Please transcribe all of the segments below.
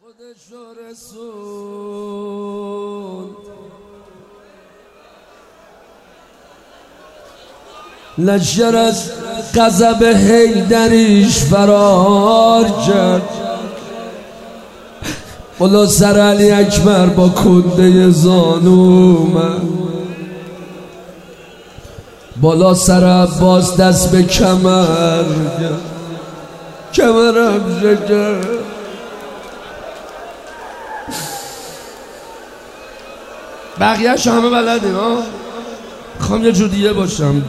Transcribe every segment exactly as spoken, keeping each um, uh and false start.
خودشو رسون لشکر از غضب حیدریش فرار کرد. بالا سر علی اکبر با کنده زانو من، بالا سر عباس دست به کمر کرد، کمرم شکر. بقیه‌شو همه بلدیم ها. میخوام یه جور دیگه باشم.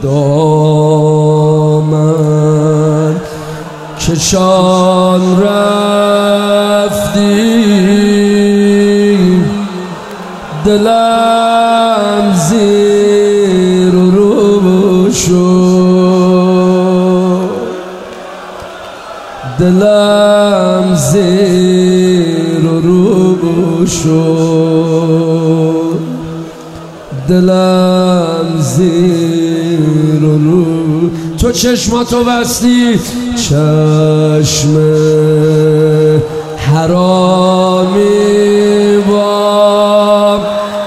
دامن کشان رفتی دلم زیر و رو شد، دلم زیر و رو شد، دلم زیر و رو. تو چشماتو بستی، چشم حرامی با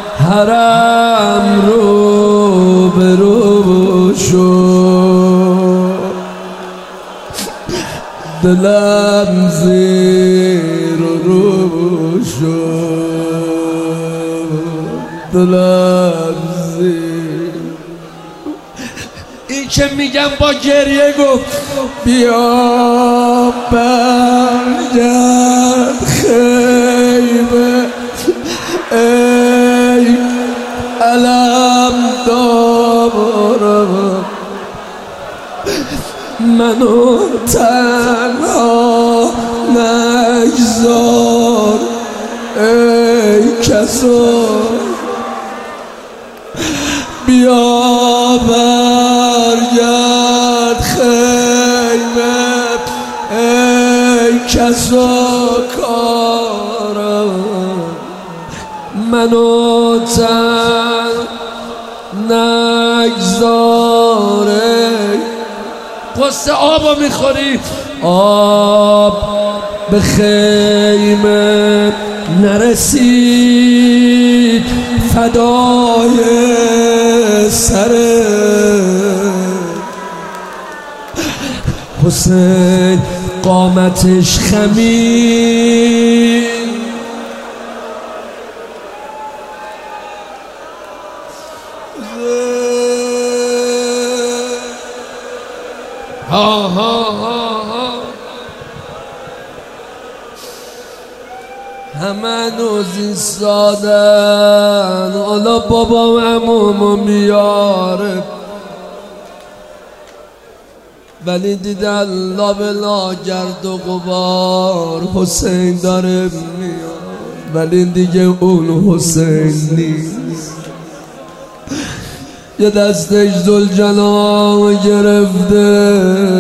حرم رو به رو شد، دلم زیر و رو شد، دلم زیر. این که میگم با گریه گفت بیا برگرد خیمه ای علم دارم، منو تنها نگذار ای کسا، بیا برگرد خیمه ای کسا کارم، منو تن نگذاره. قصه آبو میخوری، آب به خیمه نرسید فدای سر حسین، قامتش خمید ها ها ها ها. همه نوز ایستادن، حالا بابام عمومو میاره، ولی دیدن لابلا گرد و غبار حسین داره میاد، ولی دیگه اون حسین نیست. یه دستش ذوالجلال گرفته،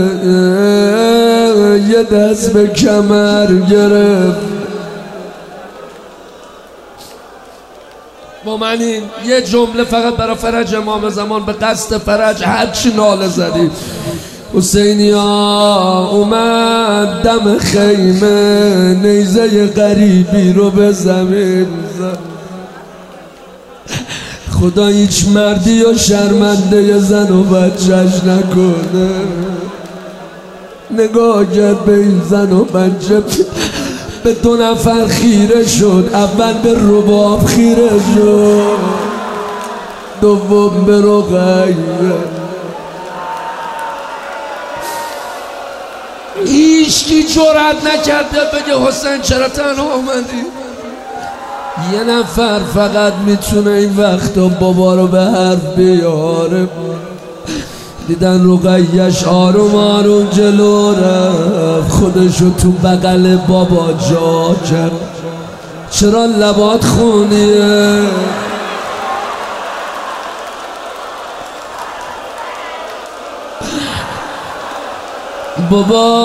یه دست به کمر گرفت. با من این یه جمله فقط برای فرج امام زمان، به قصد فرج هرچی ناله زدی. حسینیا اومد دم خیمه، نیزه غریبی رو به زمین زد. خدا هیچ مردی و شرمنده زن و بچهش نکنه. نگاه کرد به این زن و بچه، به دو نفر خیره شد. اول به رباب خیره شد، دوم به رقیه. هیچکی جرأت نکرده بگه حسین چرا تنها آمدی. یه نفر فقط میتونه این وقتا بابا رو به حرف بیاره. دیدن رقیه‌اش آروم آروم جلو رفت، خودشو تو بغل بابا جا کرد. چرا لبات خونیه؟ بابا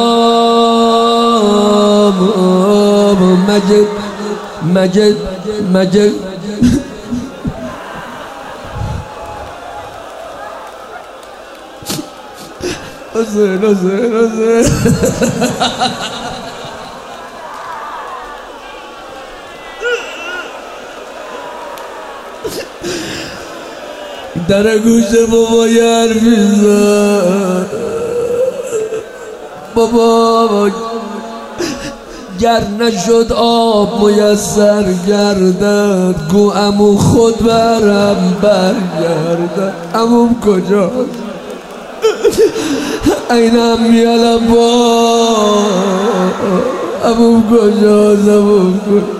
مگه مگه مگه حسین حسین حسین در گوش بابا یر بیزن بابا گر نشد آب میسر گردد گو عمو خود برم برگردد. عموم کجاست؟ اینم یالم با عموم کجاست؟ عموم کجاست؟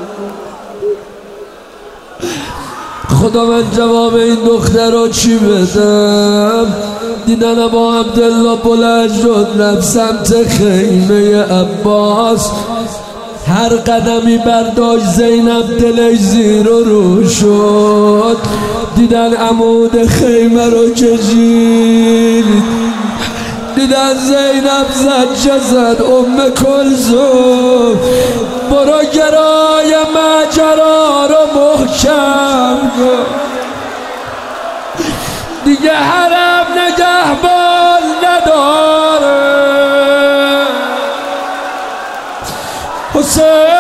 خدا من جواب این دختر رو چی بدم؟ دیدن با عبدالله بلند شد رفت سمت خیمه عباس. هر قدمی برداشت زینب دلش زیر و رو شد. دیدن عمود خیمه رو کشید، دیدن زینب زد چه زد ام کلثوم برو گرای ماجرا رو محکم کن، دیگه حرم نگهبان نداره. حسین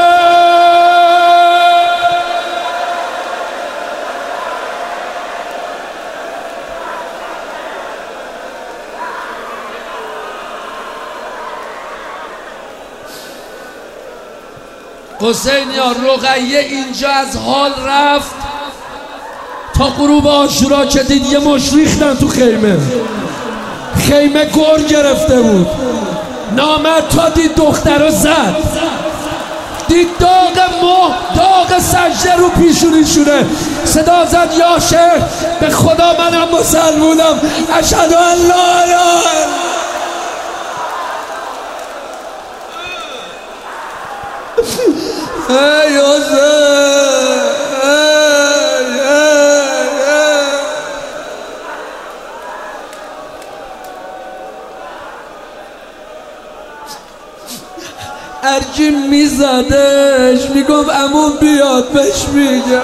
حسین یا رقیه اینجا از حال رفت تا غروب عاشورا که دید یه مش ریختن تو خیمه. خیمه گر گرفته بود. نامرد تا دید دختر رو زد، دید داغ مه داغ سجده رو پیشونیشونه، صدا زد یا شیخ به خدا منم مسلمونم، اشهد ان لا اله ای حسین ارجی میزدش میگم عموم بیاد بهش میگم.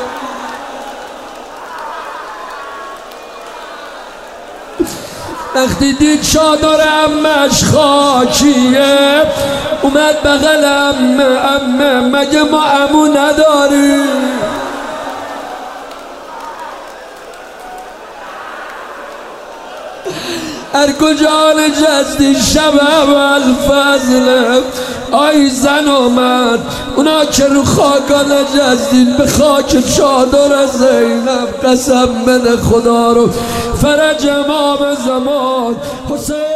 وقتی دید چادر عمش خاکیه اومد بغل عمه عمه مگه ما عمو نداریم؟ هر کجا نشستی شب اول فضله آی زن اومد، اونا که رو خاکا نشستین به خاک چادر زینب قسم بده خدا رو فرج امام زمان حسین.